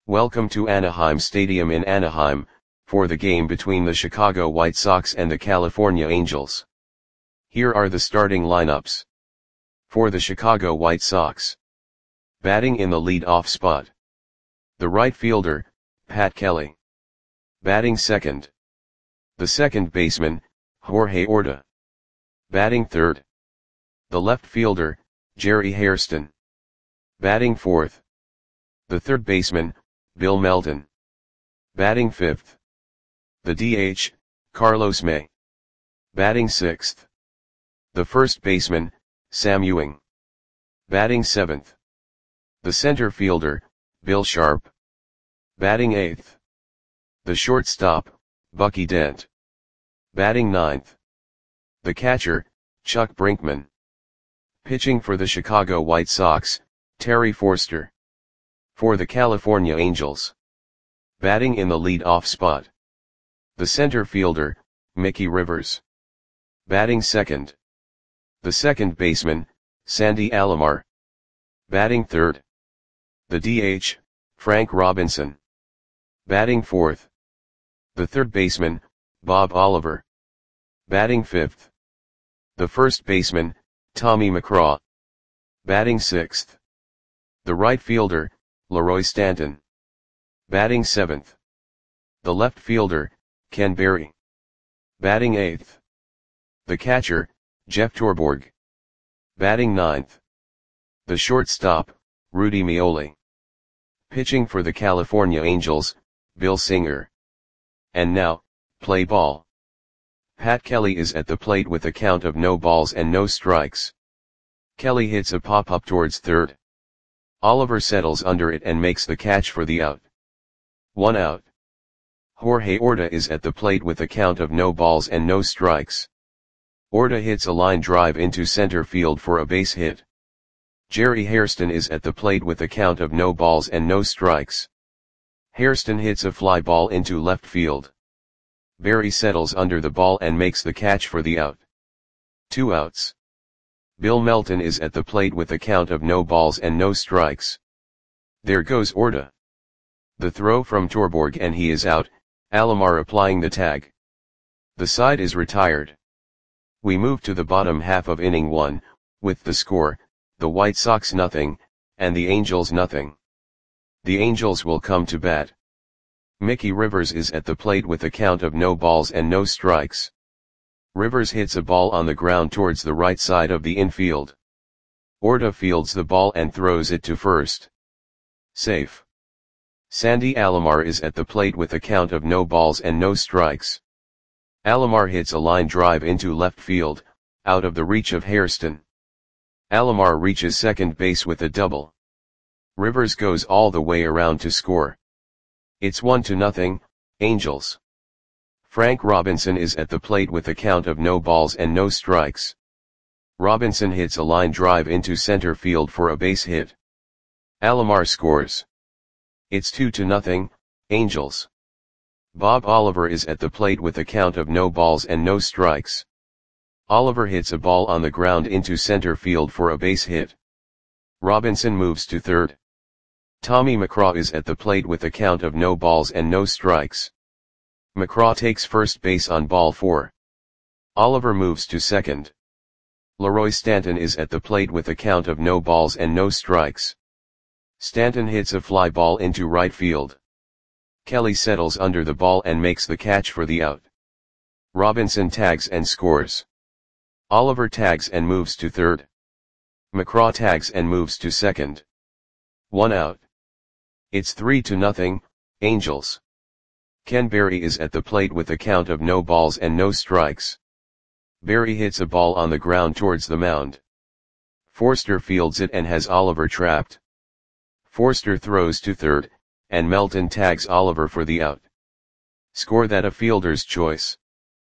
Welcome to Anaheim Stadium in Anaheim, for the game between the Chicago White Sox and the California Angels. Here are the starting lineups. For the Chicago White Sox. Batting in the lead-off spot. The right fielder, Pat Kelly. Batting second. The second baseman, Jorge Orta. Batting third. The left fielder, Jerry Hairston. Batting fourth. The third baseman, Bill Melton. Batting fifth. The DH, Carlos May. Batting sixth. The first baseman, Sam Ewing. Batting seventh. The center fielder, Bill Sharp. Batting eighth. The shortstop, Bucky Dent. Batting ninth. The catcher, Chuck Brinkman. Pitching for the Chicago White Sox, Terry Forster. For the California Angels. Batting in the lead-off spot. The center fielder, Mickey Rivers. Batting second. The second baseman, Sandy Alomar. Batting third. The DH, Frank Robinson. Batting fourth. The third baseman, Bob Oliver. Batting fifth. The first baseman, Tommy McCraw. Batting sixth. The right fielder, Leroy Stanton. Batting seventh. The left fielder, Ken Berry. Batting eighth. The catcher, Jeff Torborg. Batting ninth. The shortstop, Rudy Meoli. Pitching for the California Angels, Bill Singer. And now, play ball. Pat Kelly is at the plate with a count of no balls and no strikes. Kelly hits a pop-up towards third. Oliver settles under it and makes the catch for the out. 1 out. Jorge Orta is at the plate with a count of no balls and no strikes. Orta hits a line drive into center field for a base hit. Jerry Hairston is at the plate with a count of no balls and no strikes. Hairston hits a fly ball into left field. Berry settles under the ball and makes the catch for the out. 2 outs. Bill Melton is at the plate with a count of no balls and no strikes. There goes Orta. The throw from Torborg and he is out, Alomar applying the tag. The side is retired. We move to the bottom half of inning 1, with the score, the White Sox nothing, and the Angels nothing. The Angels will come to bat. Mickey Rivers is at the plate with a count of no balls and no strikes. Rivers hits a ball on the ground towards the right side of the infield. Orta fields the ball and throws it to first. Safe. Sandy Alomar is at the plate with a count of no balls and no strikes. Alomar hits a line drive into left field, out of the reach of Hairston. Alomar reaches second base with a double. Rivers goes all the way around to score. It's 1-0, Angels. Frank Robinson is at the plate with a count of no balls and no strikes. Robinson hits a line drive into center field for a base hit. Alomar scores. It's 2-0, Angels. Bob Oliver is at the plate with a count of no balls and no strikes. Oliver hits a ball on the ground into center field for a base hit. Robinson moves to third. Tommy McCraw is at the plate with a count of no balls and no strikes. McCraw takes first base on ball 4. Oliver moves to second. Leroy Stanton is at the plate with a count of no balls and no strikes. Stanton hits a fly ball into right field. Kelly settles under the ball and makes the catch for the out. Robinson tags and scores. Oliver tags and moves to third. McCraw tags and moves to second. 1 out. It's 3-0, Angels. Ken Berry is at the plate with a count of no balls and no strikes. Berry hits a ball on the ground towards the mound. Forster fields it and has Oliver trapped. Forster throws to third, and Melton tags Oliver for the out. Score that a fielder's choice.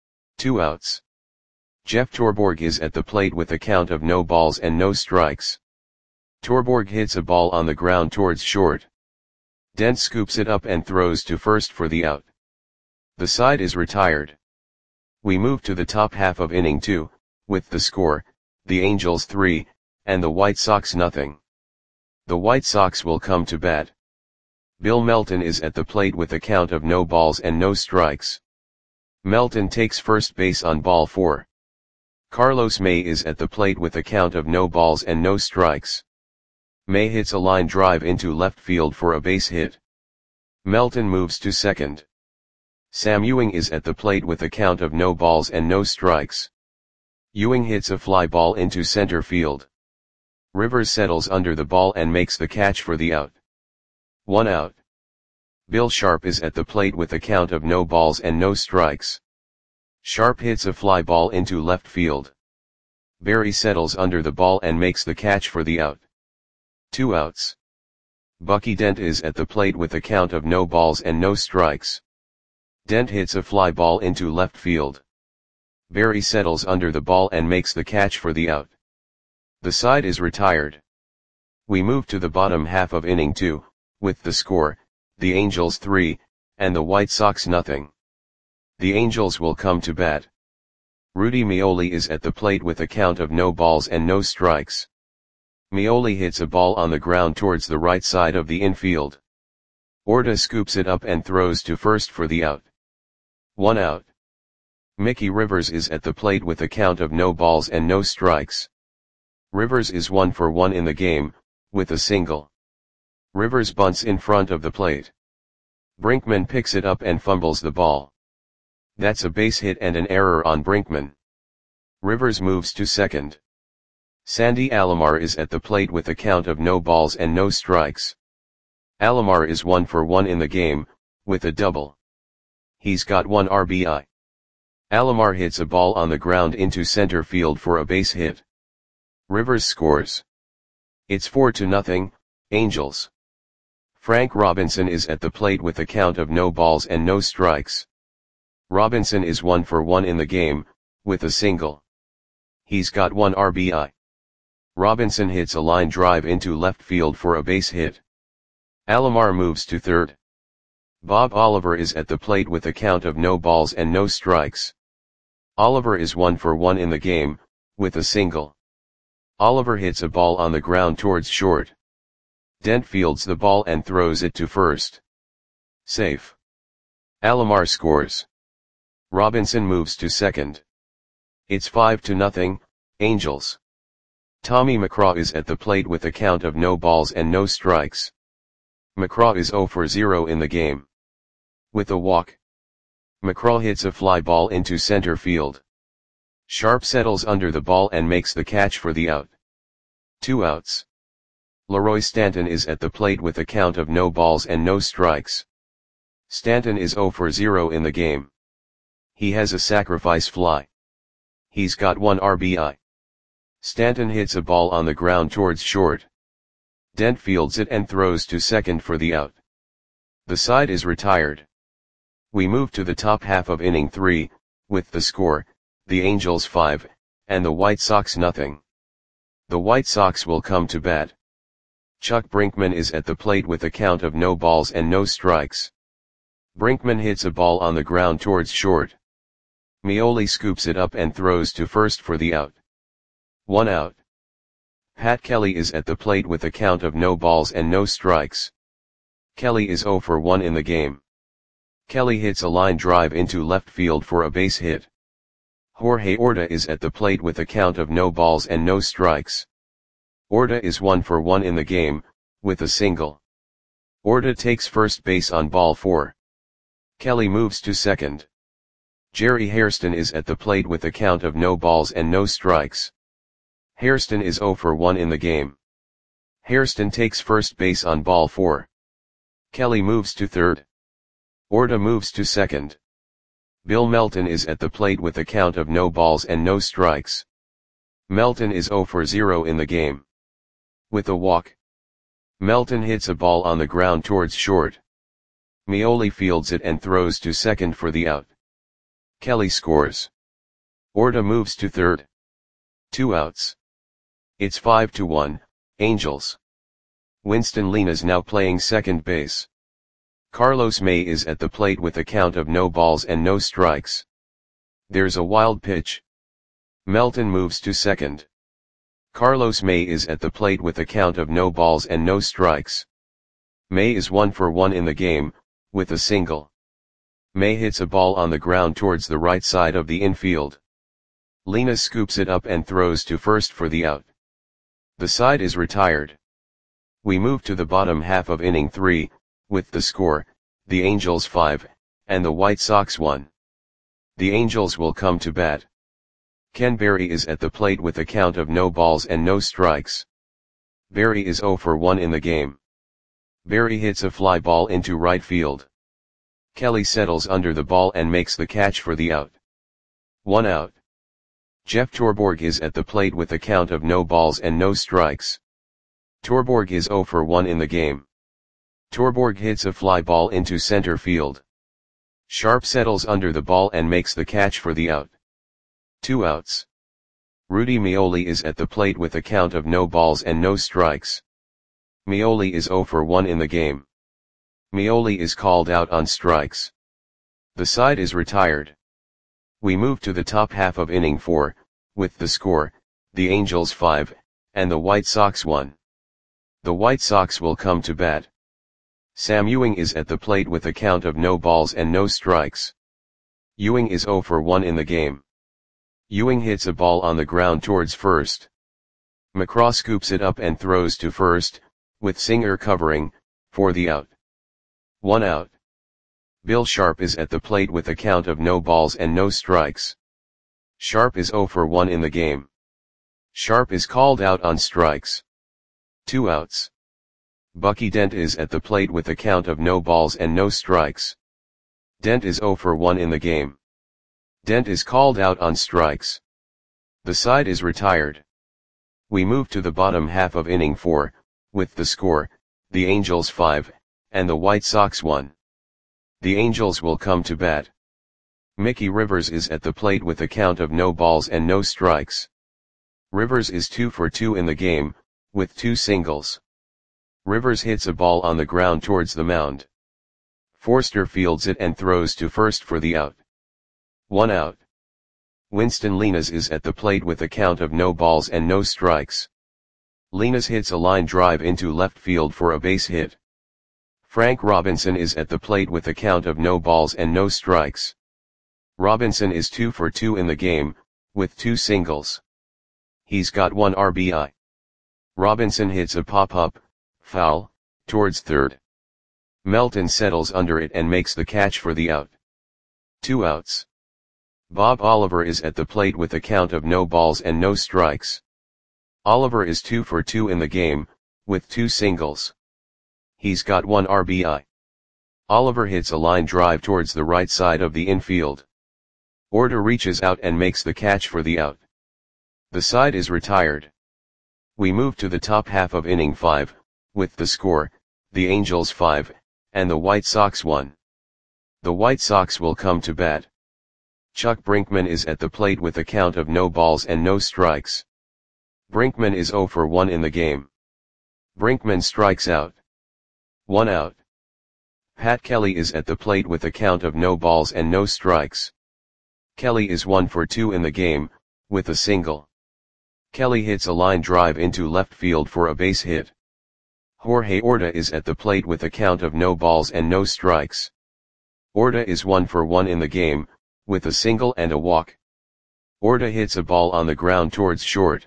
2 outs. Jeff Torborg is at the plate with a count of no balls and no strikes. Torborg hits a ball on the ground towards short. Dent scoops it up and throws to first for the out. The side is retired. We move to the top half of inning 2, with the score, the Angels 3, and the White Sox nothing. The White Sox will come to bat. Bill Melton is at the plate with a count of no balls and no strikes. Melton takes first base on ball 4. Carlos May is at the plate with a count of no balls and no strikes. May hits a line drive into left field for a base hit. Melton moves to second. Sam Ewing is at the plate with a count of no balls and no strikes. Ewing hits a fly ball into center field. Rivers settles under the ball and makes the catch for the out. 1 out. Bill Sharp is at the plate with a count of no balls and no strikes. Sharp hits a fly ball into left field. Barry settles under the ball and makes the catch for the out. 2 outs. Bucky Dent is at the plate with a count of no balls and no strikes. Dent hits a fly ball into left field. Barry settles under the ball and makes the catch for the out. The side is retired. We move to the bottom half of inning 2, with the score, the Angels 3, and the White Sox nothing. The Angels will come to bat. Rudy Meoli is at the plate with a count of no balls and no strikes. Meoli hits a ball on the ground towards the right side of the infield. Orta scoops it up and throws to first for the out. 1 out. Mickey Rivers is at the plate with a count of no balls and no strikes. Rivers is 1 for 1 in the game, with a single. Rivers bunts in front of the plate. Brinkman picks it up and fumbles the ball. That's a base hit and an error on Brinkman. Rivers moves to second. Sandy Alomar is at the plate with a count of no balls and no strikes. Alomar is 1 for 1 in the game, with a double. He's got 1 RBI. Alomar hits a ball on the ground into center field for a base hit. Rivers scores. It's 4-0, Angels. Frank Robinson is at the plate with a count of no balls and no strikes. Robinson is 1 for 1 in the game, with a single. He's got 1 RBI. Robinson hits a line drive into left field for a base hit. Alomar moves to third. Bob Oliver is at the plate with a count of no balls and no strikes. Oliver is 1 for 1 in the game, with a single. Oliver hits a ball on the ground towards short. Dent fields the ball and throws it to first. Safe. Alomar scores. Robinson moves to second. It's 5-0, Angels. Tommy McCraw is at the plate with a count of no balls and no strikes. McCraw is 0 for 0 in the game. With a walk. McCraw hits a fly ball into center field. Sharp settles under the ball and makes the catch for the out. 2 outs. Leroy Stanton is at the plate with a count of no balls and no strikes. Stanton is 0 for 0 in the game. He has a sacrifice fly. He's got 1 RBI. Stanton hits a ball on the ground towards short. Dent fields it and throws to second for the out. The side is retired. We move to the top half of inning 3, with the score, the Angels 5, and the White Sox nothing. The White Sox will come to bat. Chuck Brinkman is at the plate with a count of no balls and no strikes. Brinkman hits a ball on the ground towards short. Meoli scoops it up and throws to first for the out. 1 out. Pat Kelly is at the plate with a count of no balls and no strikes. Kelly is 0 for 1 in the game. Kelly hits a line drive into left field for a base hit. Jorge Orta is at the plate with a count of no balls and no strikes. Orta is 1 for 1 in the game, with a single. Orta takes first base on ball 4. Kelly moves to second. Jerry Hairston is at the plate with a count of no balls and no strikes. Hairston is 0 for 1 in the game. Hairston takes first base on ball 4. Kelly moves to third. Orta moves to second. Bill Melton is at the plate with a count of no balls and no strikes. Melton is 0 for 0 in the game. With a walk. Melton hits a ball on the ground towards short. Meoli fields it and throws to second for the out. Kelly scores. Orta moves to third. 2 outs. It's 5-1, Angels. Winston Lean is now playing second base. Carlos May is at the plate with a count of no balls and no strikes. There's a wild pitch. Melton moves to second. Carlos May is at the plate with a count of no balls and no strikes. May is 1 for 1 in the game, with a single. May hits a ball on the ground towards the right side of the infield. Lena scoops it up and throws to first for the out. The side is retired. We move to the bottom half of inning 3, with the score, the Angels 5, and the White Sox 1. The Angels will come to bat. Ken Berry is at the plate with a count of no balls and no strikes. Berry is 0 for 1 in the game. Berry hits a fly ball into right field. Kelly settles under the ball and makes the catch for the out. 1 out. Jeff Torborg is at the plate with a count of no balls and no strikes. Torborg is 0 for 1 in the game. Torborg hits a fly ball into center field. Sharp settles under the ball and makes the catch for the out. 2 outs. Rudy Meoli is at the plate with a count of no balls and no strikes. Meoli is 0 for 1 in the game. Meoli is called out on strikes. The side is retired. We move to the top half of inning 4, with the score, the Angels 5, and the White Sox 1. The White Sox will come to bat. Sam Ewing is at the plate with a count of no balls and no strikes. Ewing is 0 for 1 in the game. Ewing hits a ball on the ground towards first. McCraw scoops it up and throws to first, with Singer covering, for the out. 1 out. Bill Sharp is at the plate with a count of no balls and no strikes. Sharp is 0 for 1 in the game. Sharp is called out on strikes. 2 outs. Bucky Dent is at the plate with a count of no balls and no strikes. Dent is 0 for 1 in the game. Dent is called out on strikes. The side is retired. We move to the bottom half of inning 4, with the score, the Angels 5, and the White Sox 1. The Angels will come to bat. Mickey Rivers is at the plate with a count of no balls and no strikes. Rivers is 2 for 2 in the game, with 2 singles. Rivers hits a ball on the ground towards the mound. Forster fields it and throws to first for the out. 1 out. Winston Linas is at the plate with a count of no balls and no strikes. Linas hits a line drive into left field for a base hit. Frank Robinson is at the plate with a count of no balls and no strikes. Robinson is 2 for 2 in the game, with 2 singles. He's got 1 RBI. Robinson hits a pop-up, foul, towards third. Melton settles under it and makes the catch for the out. 2 outs. Bob Oliver is at the plate with a count of no balls and no strikes. Oliver is 2 for 2 in the game, with 2 singles. He's got 1 RBI. Oliver hits a line drive towards the right side of the infield. Orta reaches out and makes the catch for the out. The side is retired. We move to the top half of inning 5, with the score, the Angels 5, and the White Sox 1. The White Sox will come to bat. Chuck Brinkman is at the plate with a count of no balls and no strikes. Brinkman is 0 for 1 in the game. Brinkman strikes out. 1 out. Pat Kelly is at the plate with a count of no balls and no strikes. Kelly is 1 for 2 in the game, with a single. Kelly hits a line drive into left field for a base hit. Jorge Orta is at the plate with a count of no balls and no strikes. Orta is 1 for 1 in the game, with a single and a walk. Orta hits a ball on the ground towards short.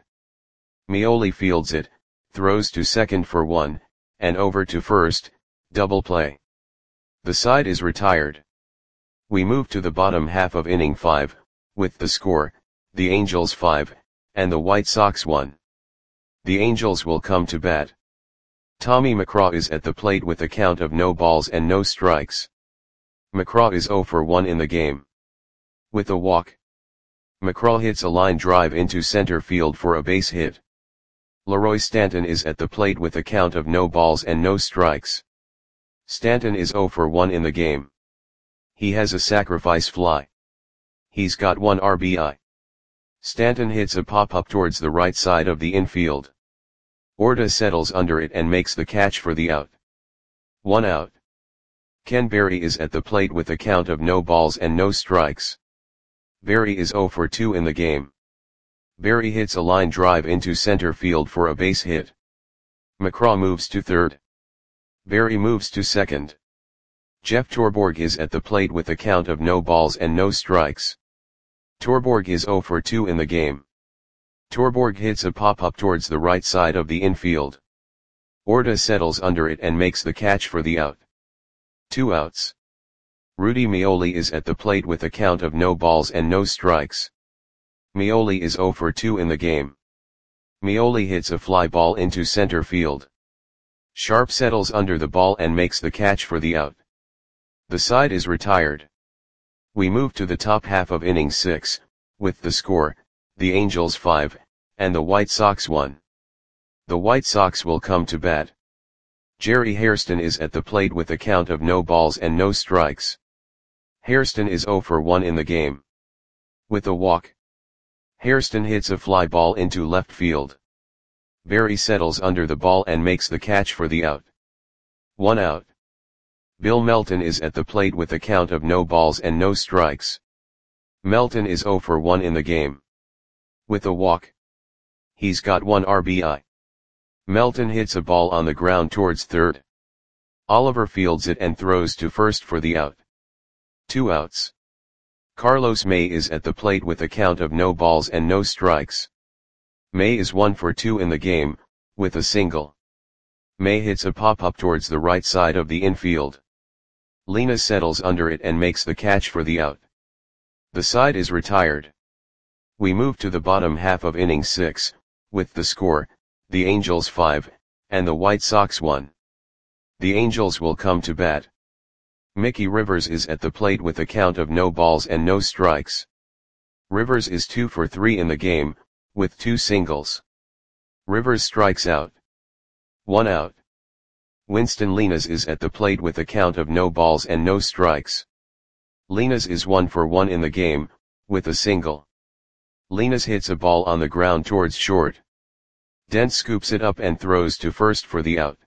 Meoli fields it, throws to second for 1, and over to first, double play. The side is retired. We move to the bottom half of inning 5, with the score, the Angels 5, and the White Sox 1. The Angels will come to bat. Tommy McCraw is at the plate with a count of no balls and no strikes. McCraw is 0 for 1 in the game. With a walk. McCraw hits a line drive into center field for a base hit. Leroy Stanton is at the plate with a count of no balls and no strikes. Stanton is 0 for 1 in the game. He has a sacrifice fly. He's got 1 RBI. Stanton hits a pop-up towards the right side of the infield. Orta settles under it and makes the catch for the out. 1 out. Ken Berry is at the plate with a count of no balls and no strikes. Berry is 0 for 2 in the game. Berry hits a line drive into center field for a base hit. McCraw moves to third. Barry moves to second. Jeff Torborg is at the plate with a count of no balls and no strikes. Torborg is 0 for 2 in the game. Torborg hits a pop-up towards the right side of the infield. Orta settles under it and makes the catch for the out. 2 outs. Rudy Meoli is at the plate with a count of no balls and no strikes. Meoli is 0 for 2 in the game. Meoli hits a fly ball into center field. Sharp settles under the ball and makes the catch for the out. The side is retired. We move to the top half of inning 6, with the score, the Angels 5, and the White Sox 1. The White Sox will come to bat. Jerry Hairston is at the plate with a count of no balls and no strikes. Hairston is 0 for 1 in the game. With a walk, Hairston hits a fly ball into left field. Barry settles under the ball and makes the catch for the out. 1 out. Bill Melton is at the plate with a count of no balls and no strikes. Melton is 0 for 1 in the game. With a walk, he's got 1 RBI. Melton hits a ball on the ground towards third. Oliver fields it and throws to first for the out. 2 outs. Carlos May is at the plate with a count of no balls and no strikes. May is 1 for 2 in the game, with a single. May hits a pop-up towards the right side of the infield. Lena settles under it and makes the catch for the out. The side is retired. We move to the bottom half of inning 6, with the score, the Angels 5, and the White Sox 1. The Angels will come to bat. Mickey Rivers is at the plate with a count of no balls and no strikes. Rivers is 2 for 3 in the game, with 2 singles. Rivers strikes out. 1 out. Winston Lenas is at the plate with a count of no balls and no strikes. Lenas is 1 for 1 in the game, with a single. Lenas hits a ball on the ground towards short. Dent scoops it up and throws to first for the out.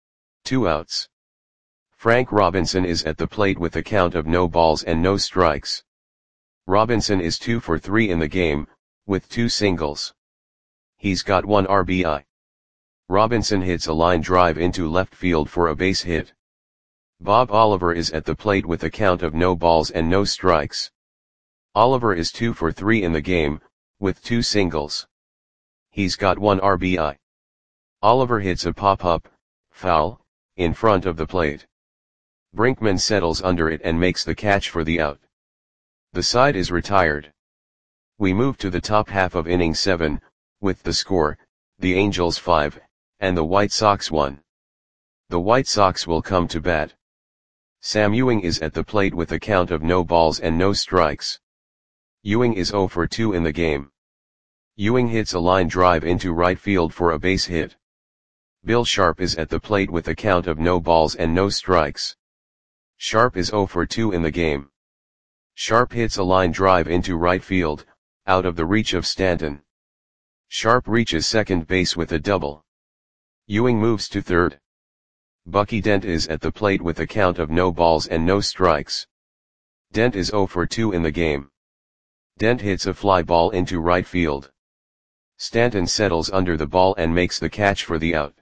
2 outs. Frank Robinson is at the plate with a count of no balls and no strikes. Robinson is 2 for 3 in the game, with 2 singles. He's got 1 RBI. Robinson hits a line drive into left field for a base hit. Bob Oliver is at the plate with a count of no balls and no strikes. Oliver is 2 for 3 in the game, with 2 singles. He's got 1 RBI. Oliver hits a pop-up, foul, in front of the plate. Brinkman settles under it and makes the catch for the out. The side is retired. We move to the top half of inning 7, with the score, the Angels 5, and the White Sox 1. The White Sox will come to bat. Sam Ewing is at the plate with a count of no balls and no strikes. Ewing is 0 for 2 in the game. Ewing hits a line drive into right field for a base hit. Bill Sharp is at the plate with a count of no balls and no strikes. Sharp is 0 for 2 in the game. Sharp hits a line drive into right field, out of the reach of Stanton. Sharp reaches second base with a double. Ewing moves to third. Bucky Dent is at the plate with a count of no balls and no strikes. Dent is 0 for 2 in the game. Dent hits a fly ball into right field. Stanton settles under the ball and makes the catch for the out.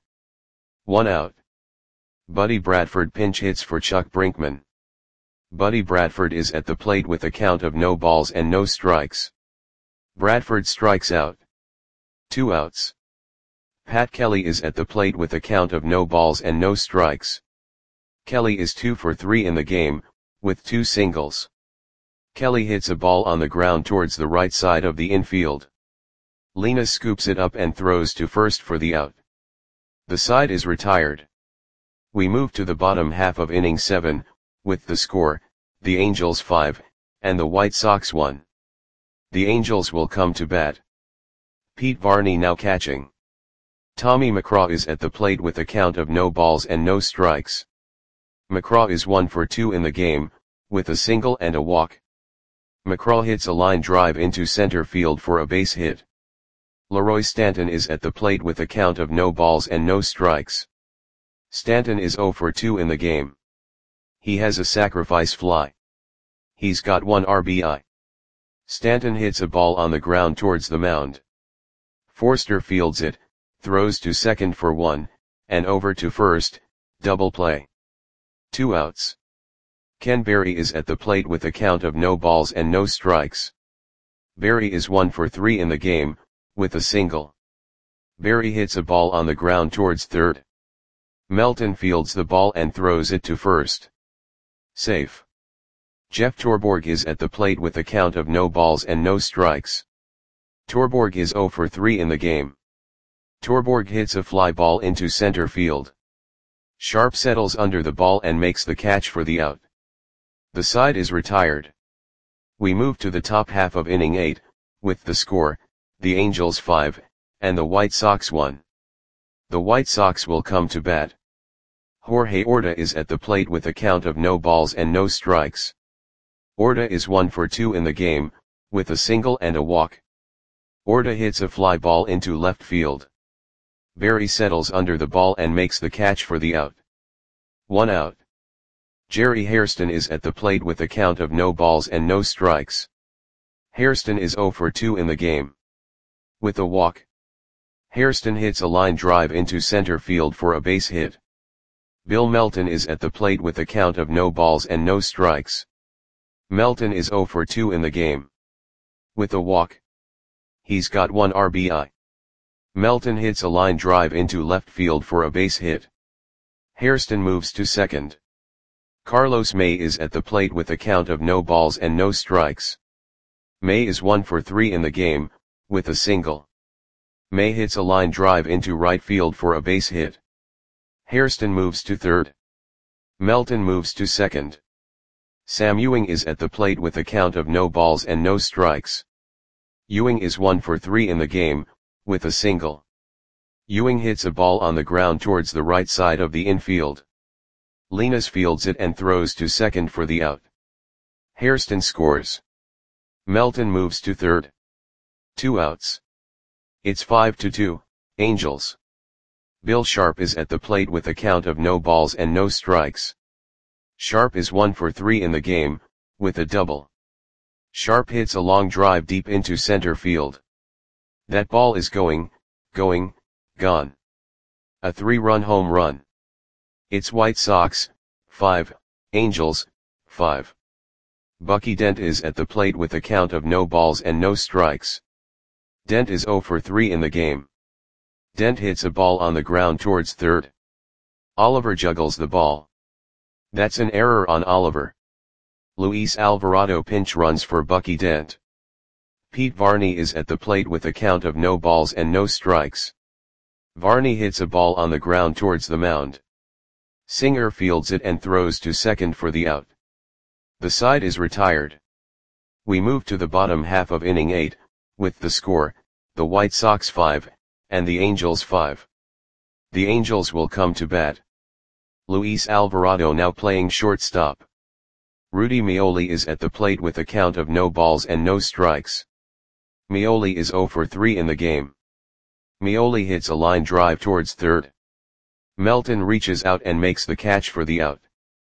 1 out. Buddy Bradford pinch hits for Chuck Brinkman. Buddy Bradford is at the plate with a count of no balls and no strikes. Bradford strikes out. 2 outs. Pat Kelly is at the plate with a count of no balls and no strikes. Kelly is 2 for 3 in the game, with 2 singles. Kelly hits a ball on the ground towards the right side of the infield. Lena scoops it up and throws to first for the out. The side is retired. We move to the bottom half of inning 7, with the score, the Angels 5, and the White Sox 1. The Angels will come to bat. Pete Varney now catching. Tommy McCraw is at the plate with a count of no balls and no strikes. McCraw is 1 for 2 in the game, with a single and a walk. McCraw hits a line drive into center field for a base hit. Leroy Stanton is at the plate with a count of no balls and no strikes. Stanton is 0 for 2 in the game. He has a sacrifice fly. He's got 1 RBI. Stanton hits a ball on the ground towards the mound. Forster fields it, throws to second for 1, and over to first, Double play. 2 outs. Ken Berry is at the plate with a count of no balls and no strikes. Berry is 1 for 3 in the game, with a single. Berry hits a ball on the ground towards third. Melton fields the ball and throws it to first. Safe. Jeff Torborg is at the plate with a count of no balls and no strikes. Torborg is 0 for 3 in the game. Torborg hits a fly ball into center field. Sharp settles under the ball and makes the catch for the out. The side is retired. We move to the top half of inning 8, with the score, the Angels 5, and the White Sox 1. The White Sox will come to bat. Jorge Orta is at the plate with a count of no balls and no strikes. Orta is 1 for 2 in the game, with a single and a walk. Orta hits a fly ball into left field. Berry settles under the ball and makes the catch for the out. 1 out. Jerry Hairston is at the plate with a count of no balls and no strikes. Hairston is 0 for 2 in the game. With a walk. Hairston hits a line drive into center field for a base hit. Bill Melton is at the plate with a count of no balls and no strikes. Melton is 0 for 2 in the game. With a walk. He's got 1 RBI. Melton hits a line drive into left field for a base hit. Hairston moves to second. Carlos May is at the plate with a count of no balls and no strikes. May is 1 for 3 in the game, with a single. May hits a line drive into right field for a base hit. Hairston moves to third. Melton moves to second. Sam Ewing is at the plate with a count of no balls and no strikes. Ewing is 1 for 3 in the game, with a single. Ewing hits a ball on the ground towards the right side of the infield. Linas fields it and throws to second for the out. Hairston scores. Melton moves to third. 2 outs. It's 5-2, Angels. Bill Sharp is at the plate with a count of no balls and no strikes. Sharp is 1 for 3 in the game, with a double. Sharp hits a long drive deep into center field. That ball is going, gone. A 3-run home run. It's White Sox, 5, Angels, 5. Bucky Dent is at the plate with a count of no balls and no strikes. Dent is 0 for 3 in the game. Dent hits a ball on the ground towards third. Oliver juggles the ball. That's an error on Oliver. Luis Alvarado pinch runs for Bucky Dent. Pete Varney is at the plate with a count of no balls and no strikes. Varney hits a ball on the ground towards the mound. Singer fields it and throws to second for the out. The side is retired. We move to the bottom half of inning 8, with the score, the White Sox 5, and the Angels 5. The Angels will come to bat. Luis Alvarado now playing shortstop. Rudy Meoli is at the plate with a count of no balls and no strikes. Meoli is 0 for 3 in the game. Meoli hits a line drive towards third. Melton reaches out and makes the catch for the out.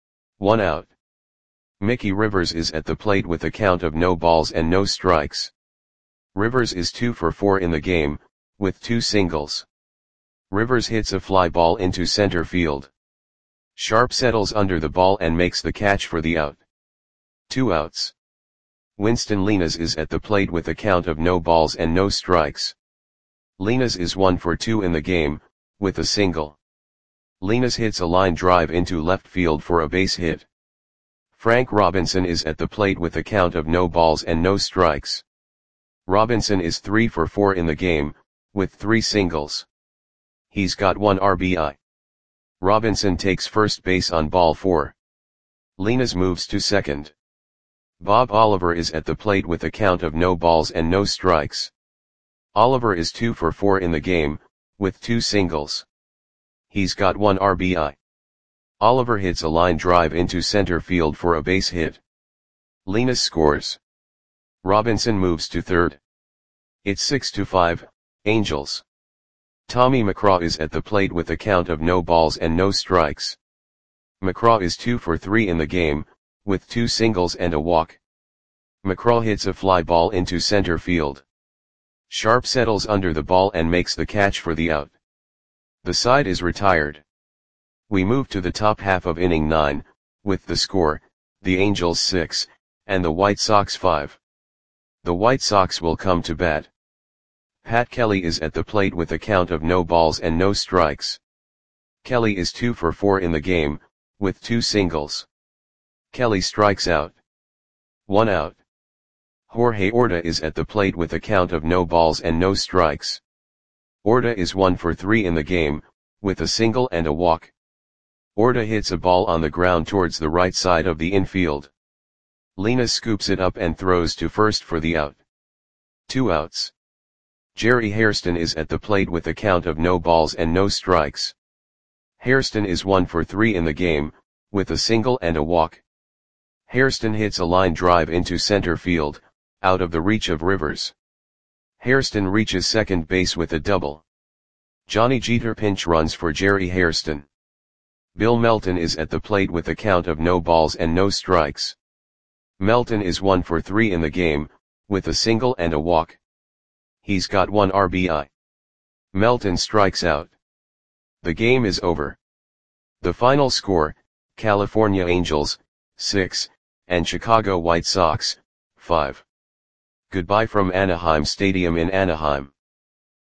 1 out. Mickey Rivers is at the plate with a count of no balls and no strikes. Rivers is 2 for 4 in the game, with 2 singles. Rivers hits a fly ball into center field. Sharp settles under the ball and makes the catch for the out. 2 outs. Winston Linas is at the plate with a count of no balls and no strikes. Linas is 1 for 2 in the game, with a single. Linas hits a line drive into left field for a base hit. Frank Robinson is at the plate with a count of no balls and no strikes. Robinson is 3 for 4 in the game, with 3 singles. He's got 1 RBI. Robinson takes first base on ball 4. Linas moves to second. Bob Oliver is at the plate with a count of no balls and no strikes. Oliver is 2 for 4 in the game, with 2 singles. He's got 1 RBI. Oliver hits a line drive into center field for a base hit. Linas scores. Robinson moves to third. It's 6-5, Angels. Tommy McCraw is at the plate with a count of no balls and no strikes. McCraw is 2 for 3 in the game, with 2 singles and a walk. McCraw hits a fly ball into center field. Sharp settles under the ball and makes the catch for the out. The side is retired. We move to the top half of inning 9, with the score, the Angels 6, and the White Sox 5. The White Sox will come to bat. Pat Kelly is at the plate with a count of no balls and no strikes. Kelly is 2 for 4 in the game, with 2 singles. Kelly strikes out. 1 out. Jorge Orta is at the plate with a count of no balls and no strikes. Orta is 1 for 3 in the game, with a single and a walk. Orta hits a ball on the ground towards the right side of the infield. Lena scoops it up and throws to first for the out. 2 outs. Jerry Hairston is at the plate with a count of no balls and no strikes. Hairston is 1 for 3 in the game, with a single and a walk. Hairston hits a line drive into center field, out of the reach of Rivers. Hairston reaches second base with a double. Johnny Jeter pinch runs for Jerry Hairston. Bill Melton is at the plate with a count of no balls and no strikes. Melton is 1 for 3 in the game, with a single and a walk. He's got 1 RBI. Melton strikes out. The game is over. The final score, California Angels, 6, and Chicago White Sox, 5. Goodbye from Anaheim Stadium in Anaheim.